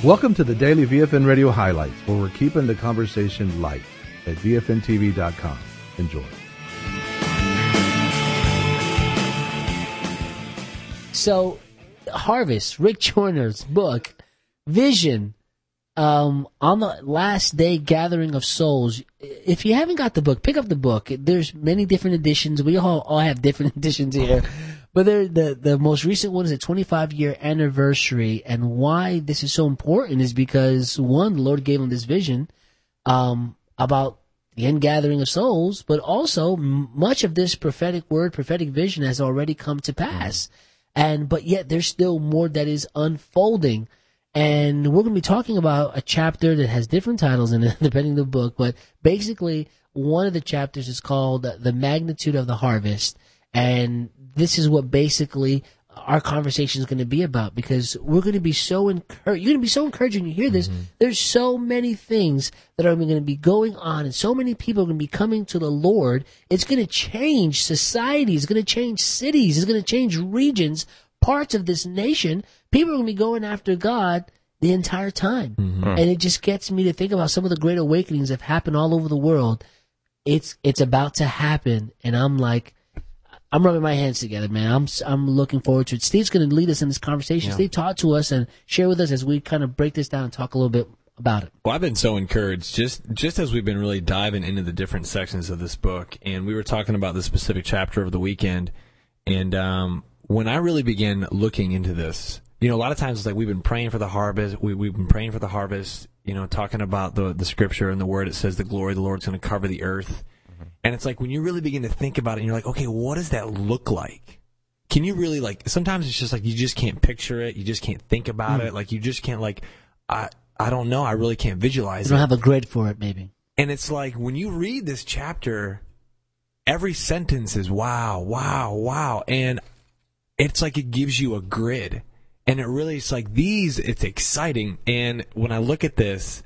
Welcome to the Daily VFN Radio Highlights, where we're keeping the conversation light at VFNTV.com. Enjoy. So, Harvest, Rick Joyner's book, Vision, on the last day gathering of souls. If you haven't got the book, pick up the book. There's many different editions. We all have different editions here. But the most recent one is a 25-year anniversary. And why this is so important is because, one, the Lord gave him this vision about the end gathering of souls, but also much of this prophetic word, prophetic vision has already come to pass. But yet there's still more that is unfolding. And we're going to be talking about a chapter that has different titles in it, depending on the book. But basically, one of the chapters is called The Magnitude of the Harvest. And this is what basically our conversation is going to be about, because we're going to be so encouraged. You're going to be so encouraged when you hear this. There's so many things that are going to be going on, and so many people are going to be coming to the Lord. It's going to change society. It's going to change cities. It's going to change regions, parts of this nation. People are going to be going after God the entire time. And it just gets me to think about some of the great awakenings that have happened all over the world. It's about to happen, and I'm rubbing my hands together, man. I'm looking forward to it. Steve's going to lead us in this conversation. Steve, talk to us and share with us as we kind of break this down and talk a little bit about it. Well, I've been so encouraged just as we've been really diving into the different sections of this book, and we were talking about the specific chapter over the weekend, and when I really began looking into this, a lot of times it's like we've been praying for the harvest. We've been praying for the harvest, talking about the scripture and the word. It says the glory of the Lord is going to cover the earth. And it's like when you really begin to think about it, and you're like, okay, what does that look like? Can you really, sometimes it's just like you just can't picture it. You just can't think about it. Like you just can't, I don't know. I really can't visualize it. You don't have a grid for it, maybe. And it's like when you read this chapter, every sentence is wow, wow, wow. And it's like it gives you a grid. And it really, it's like it's exciting. And when I look at this,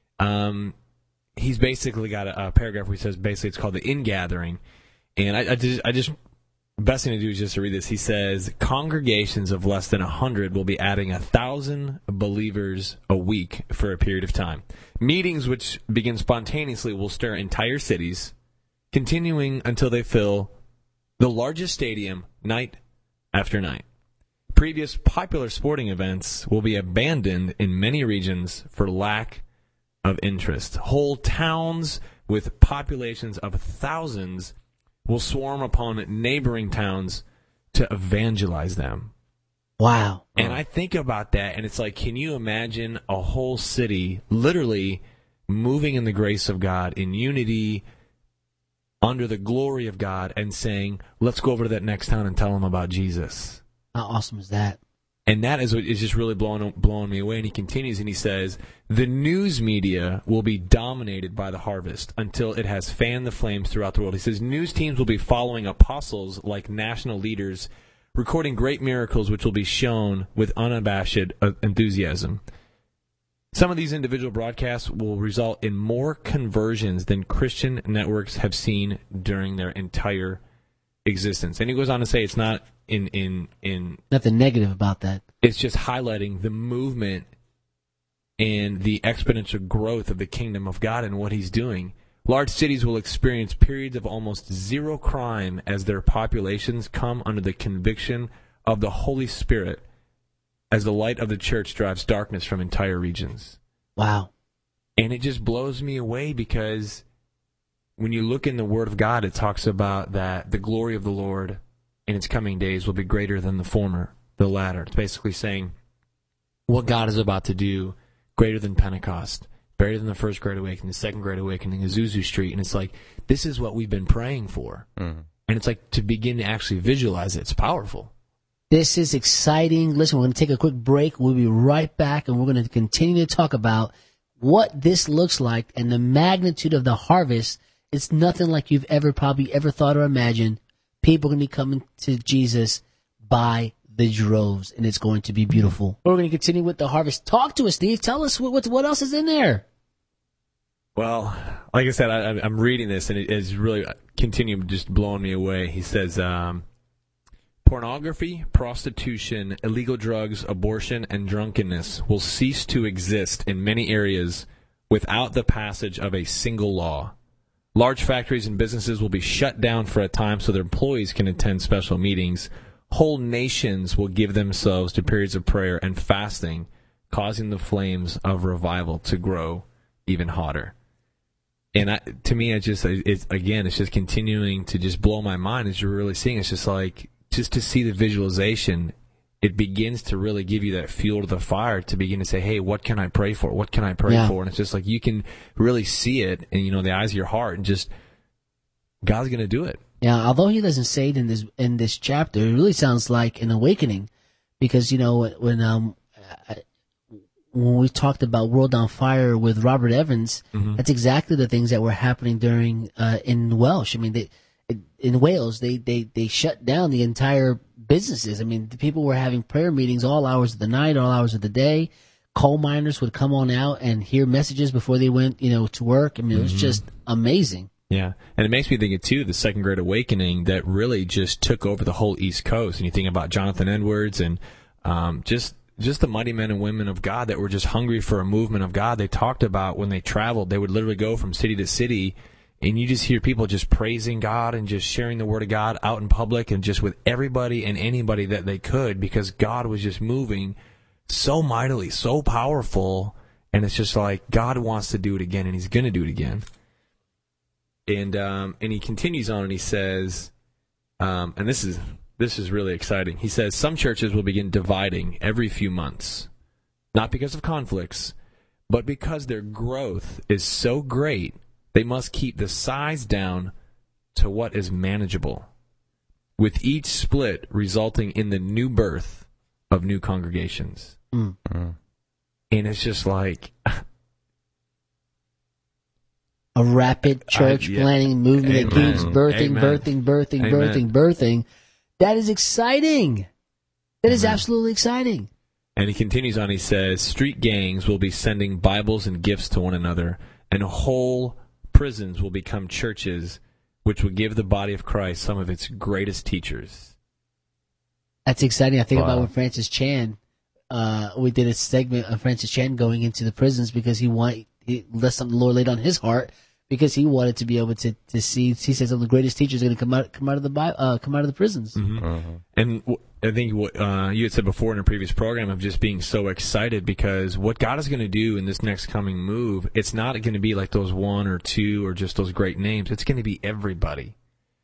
he's basically got a paragraph where he says basically it's called the ingathering. And I just best thing to do is just to read this. He says congregations of less than 100 will be adding 1,000 believers a week for a period of time. Meetings which begin spontaneously will stir entire cities, continuing until they fill the largest stadium night after night. Previous popular sporting events will be abandoned in many regions for lack of interest. Whole towns with populations of thousands will swarm upon neighboring towns to evangelize them. Wow. And I think about that, and it's like, can you imagine a whole city literally moving in the grace of God, in unity, under the glory of God, and saying, let's go over to that next town and tell them about Jesus. How awesome is that? And that is what is just really blowing me away. And he continues and he says, the news media will be dominated by the harvest until it has fanned the flames throughout the world. He says news teams will be following apostles like national leaders, recording great miracles which will be shown with unabashed enthusiasm. Some of these individual broadcasts will result in more conversions than Christian networks have seen during their entire existence. And he goes on to say it's not in nothing negative about that. It's just highlighting the movement and the exponential growth of the kingdom of God and what he's doing. Large cities will experience periods of almost zero crime as their populations come under the conviction of the Holy Spirit as the light of the church drives darkness from entire regions. Wow. And it just blows me away because when you look in the Word of God, it talks about that the glory of the Lord in its coming days will be greater than the former, the latter. It's basically saying what God is about to do greater than Pentecost, greater than the first Great Awakening, the second Great Awakening, Azusa Street. And it's like, this is what we've been praying for. And it's like to begin to actually visualize it. It's powerful. This is exciting. Listen, we're going to take a quick break. We'll be right back, and we're going to continue to talk about what this looks like and the magnitude of the harvest. It's nothing like you've probably ever thought or imagined. People are going to be coming to Jesus by the droves, and it's going to be beautiful. We're going to continue with the harvest. Talk to us, Steve. Tell us what else is in there. Well, like I said, I'm reading this, and it is really continuing just blowing me away. He says, Pornography, prostitution, illegal drugs, abortion, and drunkenness will cease to exist in many areas without the passage of a single law. Large factories and businesses will be shut down for a time so their employees can attend special meetings. Whole nations will give themselves to periods of prayer and fasting, causing the flames of revival to grow even hotter. And to me, it's just continuing to just blow my mind as you're really seeing. It's just like, just to see the visualization, it begins to really give you that fuel to the fire to begin to say, hey, what can I pray for? What can I pray for? And it's just like you can really see it in, the eyes of your heart, and just God's going to do it. Yeah, although he doesn't say it in this chapter, it really sounds like an awakening, because when we talked about World on Fire with Robert Evans, that's exactly the things that were happening during in Welsh. I mean, in Wales, they shut down the entire businesses. I mean, the people were having prayer meetings all hours of the night, all hours of the day. Coal miners would come on out and hear messages before they went, to work. I mean, it was just amazing. Yeah, and it makes me think of, too, the Second Great Awakening that really just took over the whole East Coast. And you think about Jonathan Edwards and just the mighty men and women of God that were just hungry for a movement of God. They talked about when they traveled, they would literally go from city to city, and you just hear people just praising God and just sharing the Word of God out in public and just with everybody and anybody that they could, because God was just moving so mightily, so powerful, and it's just like God wants to do it again, and He's going to do it again. And he continues on, and he says, and this is really exciting. He says, some churches will begin dividing every few months, not because of conflicts, but because their growth is so great, they must keep the size down to what is manageable, with each split resulting in the new birth of new congregations. And it's just like a rapid church planting movement that keeps birthing. That is exciting. That is absolutely exciting. And he continues on, he says, street gangs will be sending Bibles and gifts to one another, and whole prisons will become churches, which will give the body of Christ some of its greatest teachers. That's exciting. I think about when Francis Chan, we did a segment of Francis Chan going into the prisons because that's something the Lord laid on his heart, because he wanted to be able to see. He says some of the greatest teachers are going to come out of the prisons. And I think what you had said before in a previous program of just being so excited, because what God is going to do in this next coming move, it's not going to be like those one or two or just those great names. It's going to be everybody,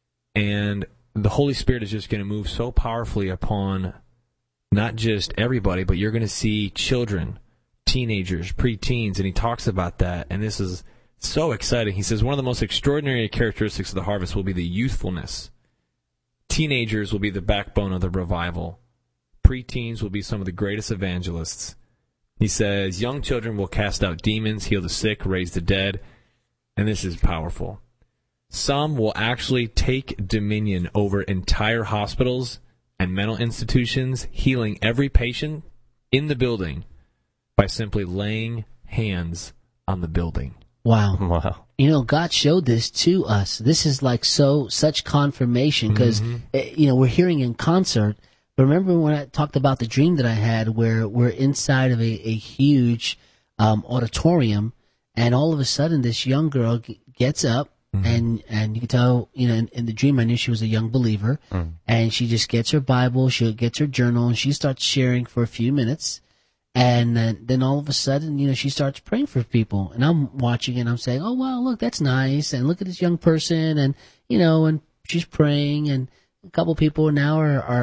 and the Holy Spirit is just going to move so powerfully upon not just everybody, but you're going to see children, teenagers, preteens, and he talks about that, and this is so exciting. He says one of the most extraordinary characteristics of the harvest will be the youthfulness. Teenagers will be the backbone of the revival. Preteens will be some of the greatest evangelists. He says young children will cast out demons, heal the sick, raise the dead, and this is powerful. Some will actually take dominion over entire hospitals and mental institutions, healing every patient in the building by simply laying hands on the building. Wow. God showed this to us. This is like such confirmation, because, we're hearing in concert. But remember when I talked about the dream that I had where we're inside of a huge auditorium, and all of a sudden this young girl gets up, and you can tell, in the dream I knew she was a young believer, and she just gets her Bible, she gets her journal, and she starts sharing for a few minutes. And then all of a sudden, she starts praying for people. And I'm watching and I'm saying, oh, wow, look, that's nice. And look at this young person. And, and she's praying. And a couple people now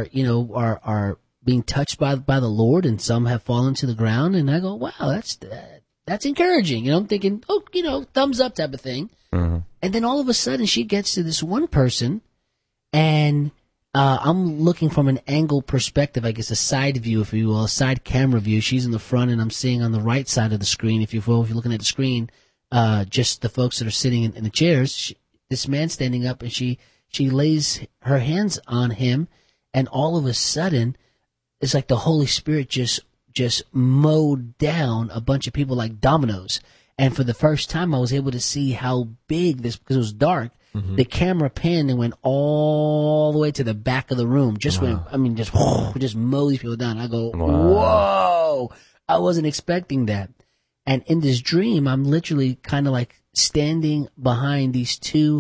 are being touched by the Lord. And some have fallen to the ground. And I go, wow, that's encouraging. I'm thinking, thumbs up type of thing. And then all of a sudden she gets to this one person, and I'm looking from an angle perspective, I guess a side view, if you will, a side camera view. She's in the front, and I'm seeing on the right side of the screen, if you will, if you're looking at the screen, just the folks that are sitting in the chairs. This man standing up, and she lays her hands on him, and all of a sudden, it's like the Holy Spirit just mowed down a bunch of people like dominoes. And for the first time, I was able to see how big this, because it was dark, the camera panned and went all the way to the back of the room. Just just mow these people down. I go, whoa! I wasn't expecting that. And in this dream, I'm literally kind of like standing behind these two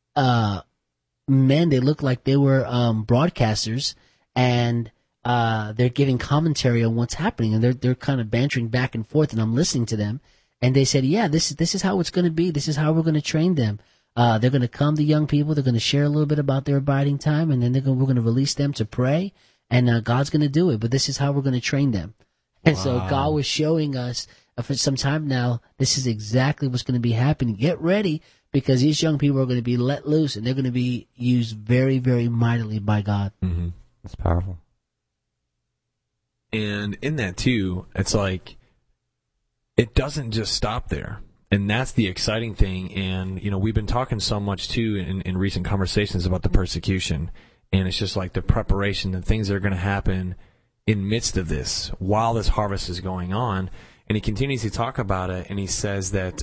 men. They look like they were broadcasters, and they're giving commentary on what's happening, and they're kind of bantering back and forth, and I'm listening to them. And they said, yeah, this is how it's going to be. This is how we're going to train them. They're going to come to young people. They're going to share a little bit about their abiding time, and then we're going to release them to pray, and God's going to do it. But this is how we're going to train them. And so God was showing us for some time now, this is exactly what's going to be happening. Get ready, because these young people are going to be let loose, and they're going to be used very, very mightily by God. Mm-hmm. That's powerful. And in that, too, it's like it doesn't just stop there. And that's the exciting thing. And, we've been talking so much, too, in recent conversations about the persecution. And it's just like the preparation, the things that are going to happen in midst of this, while this harvest is going on. And he continues to talk about it, and he says that,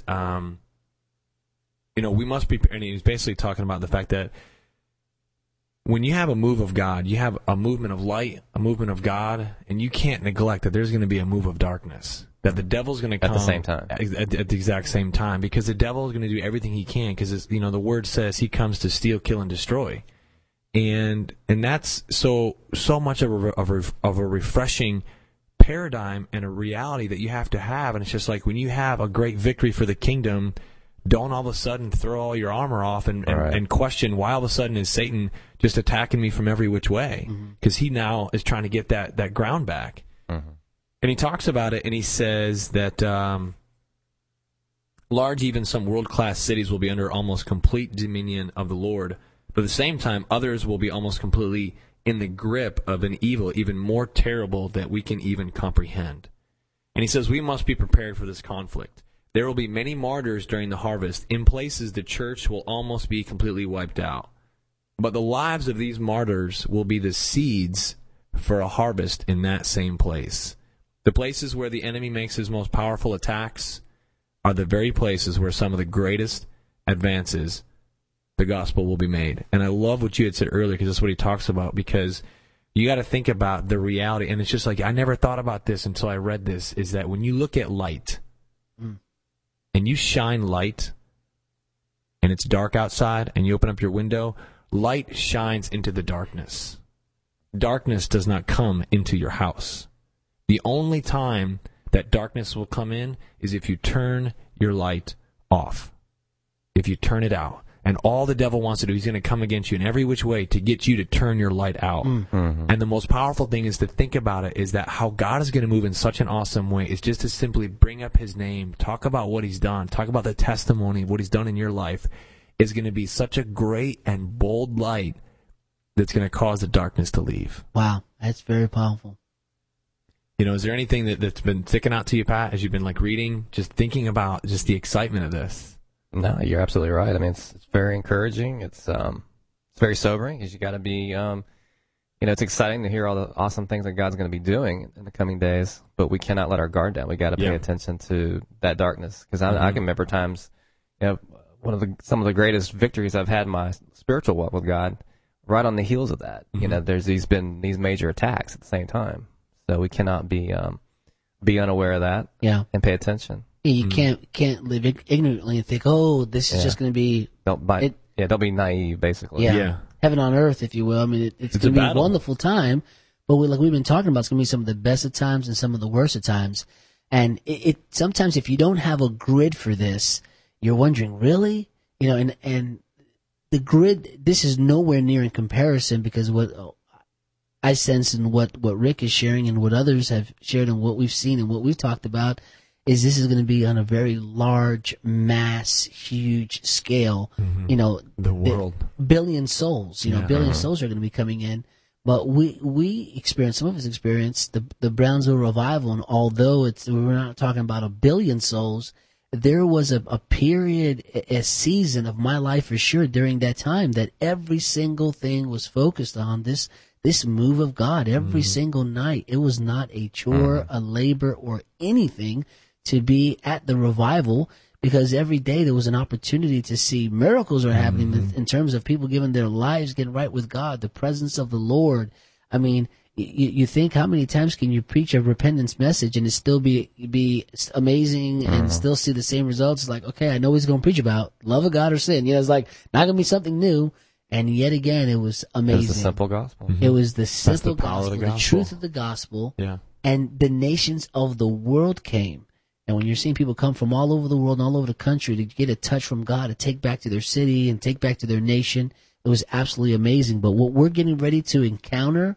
we must be, and he's basically talking about the fact that when you have a move of God, you have a movement of light, a movement of God, and you can't neglect that there's going to be a move of darkness. That the devil's going to come at the same time, at the exact same time, because the devil is going to do everything he can, because the word says he comes to steal, kill, and destroy, and that's so much of a refreshing paradigm and a reality that you have to have. And it's just like when you have a great victory for the kingdom, don't all of a sudden throw all your armor off and question why all of a sudden is Satan just attacking me from every which way, because he now is trying to get that ground back. And he talks about it, and he says that large, even some world-class cities will be under almost complete dominion of the Lord. But at the same time, others will be almost completely in the grip of an evil even more terrible that we can even comprehend. And he says we must be prepared for this conflict. There will be many martyrs during the harvest. In places, the church will almost be completely wiped out. But the lives of these martyrs will be the seeds for a harvest in that same place. The places where the enemy makes his most powerful attacks are the very places where some of the greatest advances the gospel will be made. And I love what you had said earlier, because that's what he talks about, because you got to think about the reality. And it's just like, I never thought about this until I read this, is that when you look at light and you shine light and it's dark outside and you open up your window, light shines into the darkness. Darkness does not come into your house. The only time that darkness will come in is if you turn your light off, if you turn it out. And all the devil wants to do, he's going to come against you in every which way to get you to turn your light out. And the most powerful thing is to think about it, is that how God is going to move in such an awesome way is just to simply bring up his name, talk about what he's done, talk about the testimony of what he's done in your life, is going to be such a great and bold light that's going to cause the darkness to leave. Wow, that's very powerful. Is there anything that's been sticking out to you, Pat, as you've been reading, just thinking about just the excitement of this? No, you're absolutely right. I mean, it's very encouraging. It's very sobering, because you got to be, it's exciting to hear all the awesome things that God's going to be doing in the coming days. But we cannot let our guard down. We got to pay attention to that darkness, because I can remember times, some of the greatest victories I've had in my spiritual walk with God, right on the heels of that. There's been these major attacks at the same time. So we cannot be unaware of that, and pay attention. You can't live ignorantly and think, oh, this is just going to be. Don't be naive, basically. Yeah, heaven on earth, if you will. I mean, it's going to be a wonderful time, but like we've been talking about, it's going to be some of the best of times and some of the worst of times. And it sometimes, if you don't have a grid for this, you're wondering, really, and the grid. This is nowhere near in comparison, because what I sense and what Rick is sharing and what others have shared and what we've seen and what we've talked about is this is going to be on a very large, mass, huge scale. The world. Billion souls, billion souls are going to be coming in. But we experienced, some of us experienced the Brownsville revival, and although we're not talking about a billion souls, there was a period, a season of my life for sure during that time that every single thing was focused on this move of God every single night. It was not a chore, a labor, or anything to be at the revival, because every day there was an opportunity to see miracles are happening in terms of people giving their lives, getting right with God, the presence of the Lord. I mean, you think how many times can you preach a repentance message and it still be amazing and still see the same results? It's like, okay, I know what he's going to preach about, love of God or sin. It's like not going to be something new. And yet again, it was amazing. It was the simple gospel. It was the simple the power gospel, of the the gospel. truth of the gospel. Yeah. And the nations of the world came. And when you're seeing people come from all over the world and all over the country to get a touch from God, to take back to their city and take back to their nation, it was absolutely amazing. But what we're getting ready to encounter,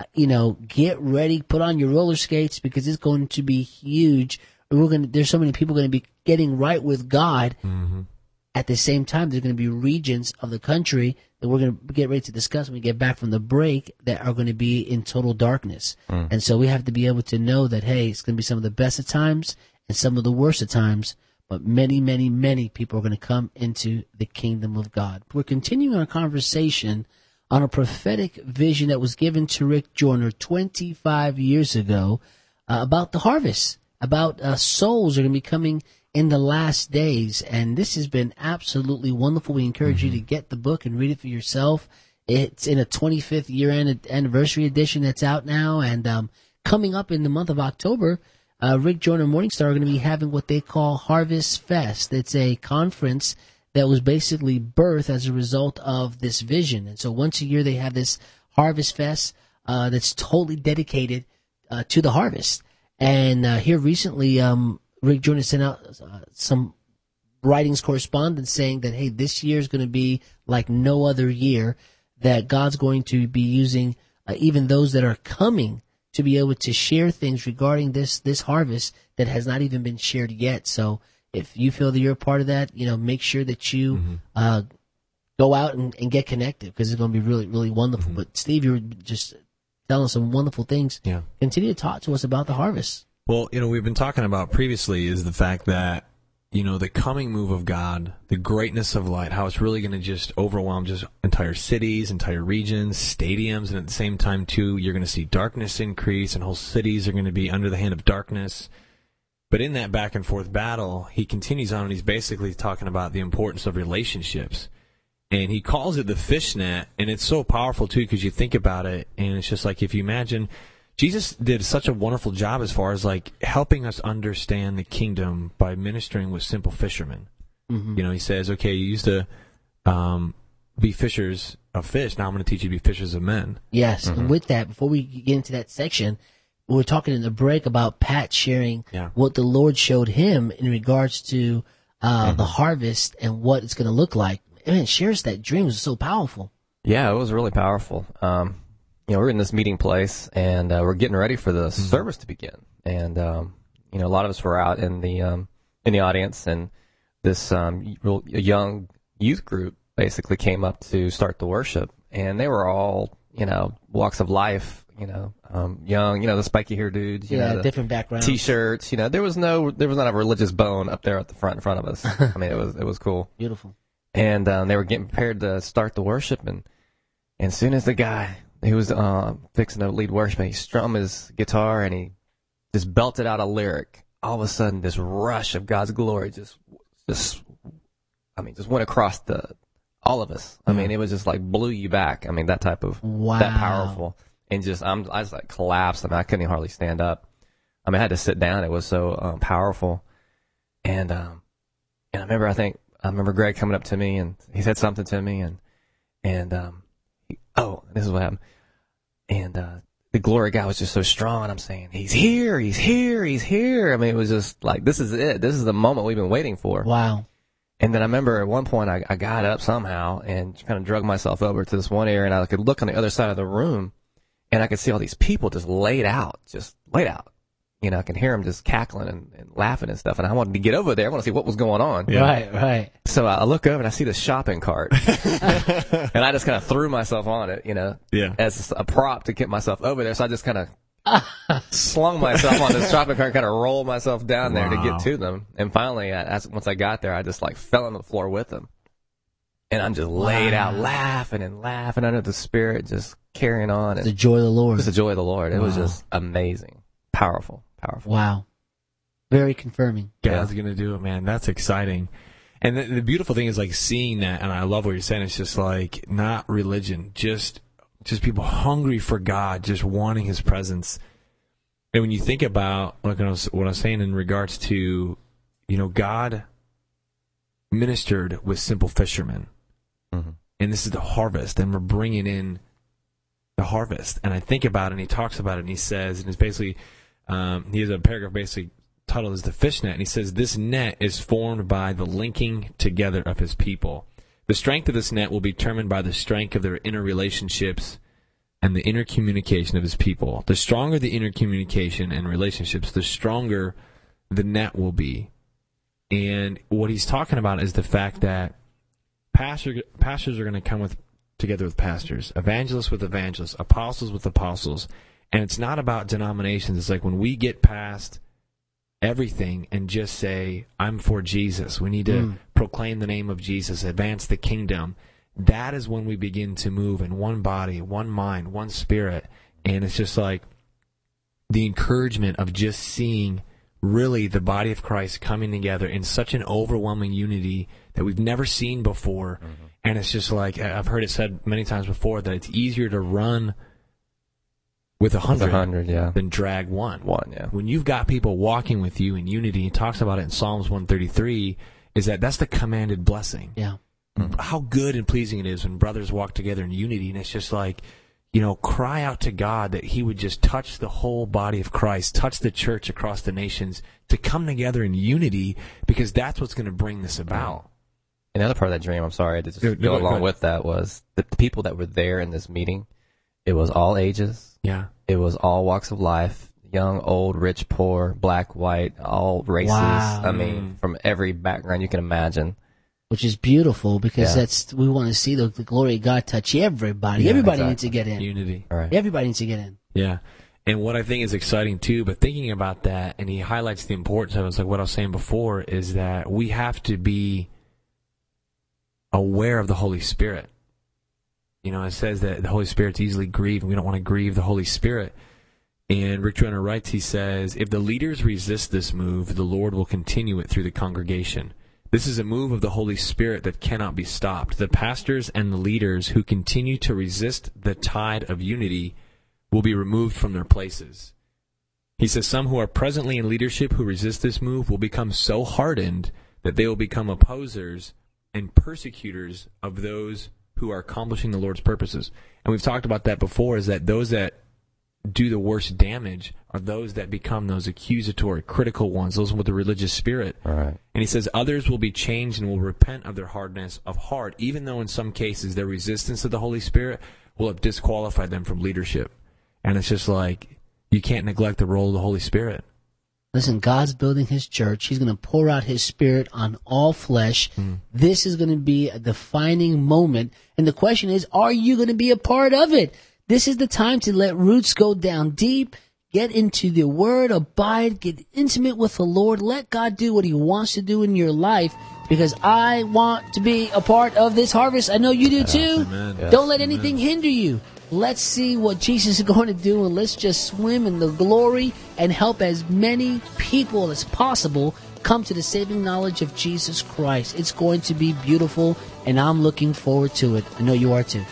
get ready, put on your roller skates, because it's going to be huge. There's so many people going to be getting right with God. At the same time, there's going to be regions of the country that we're going to get ready to discuss when we get back from the break that are going to be in total darkness. And so we have to be able to know that, hey, it's going to be some of the best of times and some of the worst of times, but many, many, many people are going to come into the kingdom of God. We're continuing our conversation on a prophetic vision that was given to Rick Joyner 25 years ago about the harvest, about souls are going to be coming in the last days. And this has been absolutely wonderful. We encourage you to get the book and read it for yourself. It's in a 25th year anniversary edition that's out now. And coming up in the month of October, Rick Joyner Morningstar are going to be having what they call Harvest Fest. It's a conference that was basically birthed as a result of this vision. And so once a year they have this Harvest Fest that's totally dedicated to the harvest. And here recently, Rick Joyner sent out some writings correspondence saying that, hey, this year is going to be like no other year, that God's going to be using even those that are coming to be able to share things regarding this harvest that has not even been shared yet. So if you feel that you're a part of that, make sure that you go out and get connected, because it's going to be really, really wonderful. But Steve, you were just telling some wonderful things. Yeah. Continue to talk to us about the harvest. Well, we've been talking about previously is the fact that, the coming move of God, the greatness of light, how it's really going to just overwhelm just entire cities, entire regions, stadiums, and at the same time, too, you're going to see darkness increase, and whole cities are going to be under the hand of darkness. But in that back and forth battle, he continues on, and he's basically talking about the importance of relationships. And he calls it the fishnet, and it's so powerful, too, because you think about it, and it's just like, if you imagine, Jesus did such a wonderful job as far as like helping us understand the kingdom by ministering with simple fishermen. He says, okay, you used to be fishers of fish. Now I'm going to teach you to be fishers of men. Yes. And with that, before we get into that section, we were talking in the break about Pat sharing what the Lord showed him in regards to the harvest and what it's going to look like. Man, share us that dream. It was so powerful. Yeah, it was really powerful. We're in this meeting place, and we're getting ready for the service to begin. And a lot of us were out in the audience, and this a young youth group basically came up to start the worship, and they were all walks of life, young, the spiky hair dudes, the different backgrounds, t-shirts, there was not a religious bone up there at the front in front of us. I mean, it was cool, beautiful. And they were getting prepared to start the worship, and as soon as the guy he was fixing to lead worship, he strummed his guitar and he just belted out a lyric. All of a sudden, this rush of God's glory just went across all of us. I mean, it was just like blew you back. I mean, that type of that powerful, and I just like collapsed. I mean, I couldn't even hardly stand up. I mean, I had to sit down. It was so powerful, and I remember Greg coming up to me and he said something to me, and this is what happened. And the glory of God was just so strong, and I'm saying, He's here, He's here, He's here. I mean, it was just like, this is it. This is the moment we've been waiting for. Wow. And then I remember at one point I got up somehow and kind of drug myself over to this one area, and I could look on the other side of the room, and I could see all these people just laid out. I can hear them just cackling and laughing and stuff, and I wanted to get over there. I want to see what was going on. Yeah. Right. So I look over and I see the shopping cart, and I just kind of threw myself on it, as a prop to get myself over there. So I just kind of slung myself on this shopping cart, kind of rolled myself down there to get to them. And finally, once I got there, I just like fell on the floor with them, and I'm just laid out laughing and laughing under the Spirit, just carrying on. The joy of the Lord. Just the joy of the Lord. It was just amazing, powerful. Wow. Very confirming. God's going to do it, man. That's exciting. And the beautiful thing is like seeing that, and I love what you're saying. It's just like not religion, just people hungry for God, just wanting His presence. And when you think about like what I was saying in regards to, God ministered with simple fishermen, and this is the harvest, and we're bringing in the harvest. And I think about it, and he talks about it, and he says, and it's basically, he has a paragraph basically titled as the fish net, and he says, this net is formed by the linking together of His people. The strength of this net will be determined by the strength of their inner relationships and the inner communication of His people. The stronger the inner communication and relationships, the stronger the net will be. And what he's talking about is the fact that pastors are going to come together with pastors, evangelists with evangelists, apostles with apostles. And it's not about denominations. It's like when we get past everything and just say, I'm for Jesus. We need to proclaim the name of Jesus, advance the kingdom. That is when we begin to move in one body, one mind, one spirit. And it's just like the encouragement of just seeing really the body of Christ coming together in such an overwhelming unity that we've never seen before. And it's just like, I've heard it said many times before that it's easier to run with 100 than drag one. When you've got people walking with you in unity, he talks about it in Psalms 133, is that's the commanded blessing. Yeah. How good and pleasing it is when brothers walk together in unity. And it's just like, cry out to God that He would just touch the whole body of Christ, touch the church across the nations to come together in unity, because that's what's going to bring this about. Another part of that dream, I'm sorry, to just go along with that, was that the people that were there in this meeting, it was all ages. Yeah. It was all walks of life, young, old, rich, poor, black, white, all races. Wow. I mean, from every background you can imagine. Which is beautiful, because we want to see the glory of God touch everybody. Yeah, everybody needs to get in. Unity. All right. Everybody needs to get in. Yeah. And what I think is exciting too, but thinking about that, and he highlights the importance of it, it's like what I was saying before, is that we have to be aware of the Holy Spirit. It says that the Holy Spirit's easily grieved, and we don't want to grieve the Holy Spirit. And Rick Joyner writes, he says, if the leaders resist this move, the Lord will continue it through the congregation. This is a move of the Holy Spirit that cannot be stopped. The pastors and the leaders who continue to resist the tide of unity will be removed from their places. He says some who are presently in leadership who resist this move will become so hardened that they will become opposers and persecutors of those who are accomplishing the Lord's purposes. And we've talked about that before, is that those that do the worst damage are those that become those accusatory, critical ones, those with the religious spirit. All right. And he says others will be changed and will repent of their hardness of heart, even though in some cases their resistance to the Holy Spirit will have disqualified them from leadership. And it's just like, you can't neglect the role of the Holy Spirit. Listen, God's building His church. He's going to pour out His Spirit on all flesh. This is going to be a defining moment. And the question is, are you going to be a part of it? This is the time to let roots go down deep, get into the Word, abide, get intimate with the Lord. Let God do what He wants to do in your life, because I want to be a part of this harvest. I know you do too. Amen. Don't let anything hinder you. Let's see what Jesus is going to do, and let's just swim in the glory and help as many people as possible come to the saving knowledge of Jesus Christ. It's going to be beautiful, and I'm looking forward to it. I know you are too.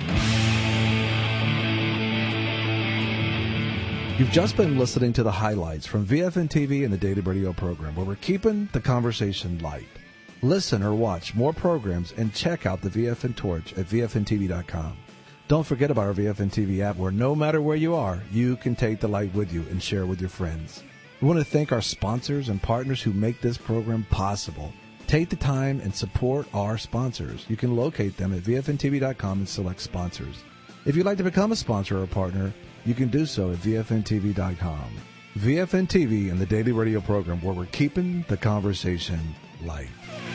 You've just been listening to the highlights from VFN TV and the Daily Radio program, where we're keeping the conversation light. Listen or watch more programs and check out the VFN Torch at VFNTV.com. Don't forget about our VFN TV app, where no matter where you are, you can take the light with you and share with your friends. We want to thank our sponsors and partners who make this program possible. Take the time and support our sponsors. You can locate them at VFNTV.com and select sponsors. If you'd like to become a sponsor or a partner, you can do so at VFNTV.com. VFN TV and the Daily Radio program, where we're keeping the conversation light.